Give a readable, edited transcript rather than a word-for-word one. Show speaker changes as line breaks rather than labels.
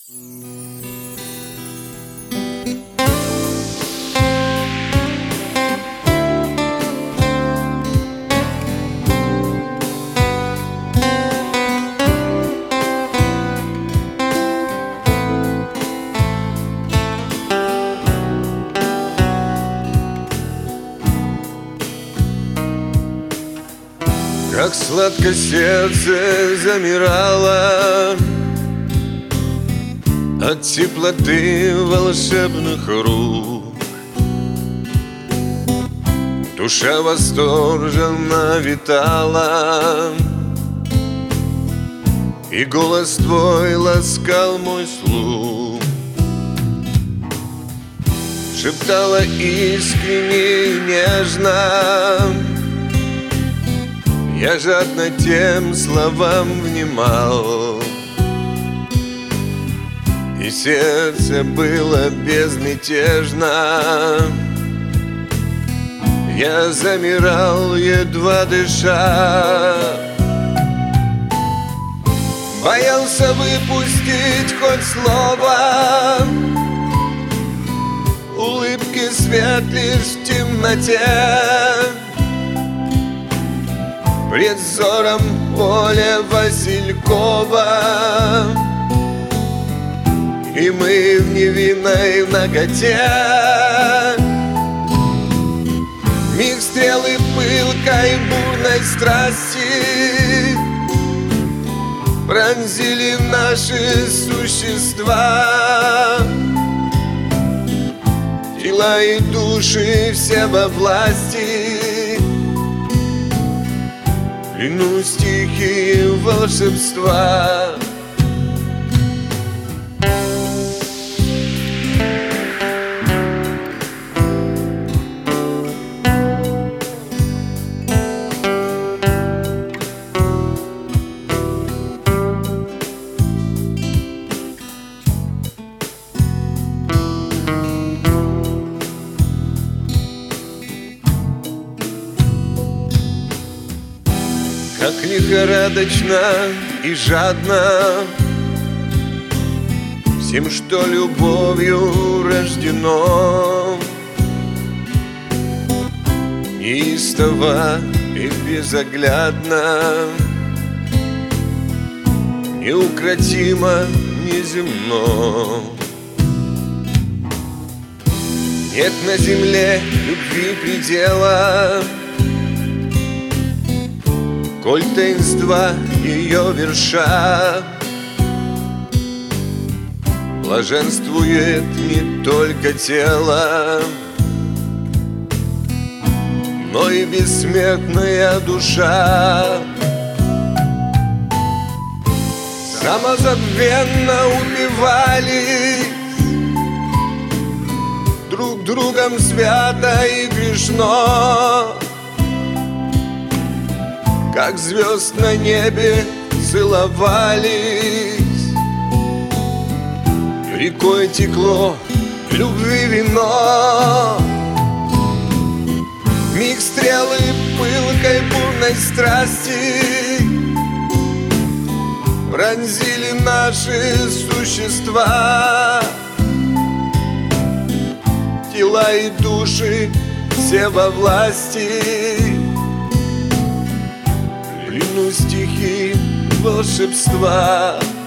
Как сладко сердце замирало от теплоты волшебных рук. Душа восторженно витала, и голос твой ласкал мой слух. Шептала искренне и нежно, я жадно тем словам внимал, и сердце было безмятежно. Я замирал, едва дыша, боялся выпустить хоть слово. Улыбки свет лишь в темноте, пред взором поле Василькова, и мы в невинной наготе. Миг стрелы пылкой бурной страсти пронзили наши существа. Тела и души все во власти, клянусь, стихии волшебства. Как лихорадочно и жадно всем, что любовью рождено, неистово и безоглядно, неукротимо, неземно. Нет на земле любви предела, коль таинства ее верша блаженствует не только тело, но и бессмертная душа. Самозабвенно убивались друг другом свято и грешно, как звезд на небе целовались. Рекой текло любви вино, миг стрелы пылкой бурной страсти пронзили наши существа. Тела и души все во власти, клянусь, стихи волшебства.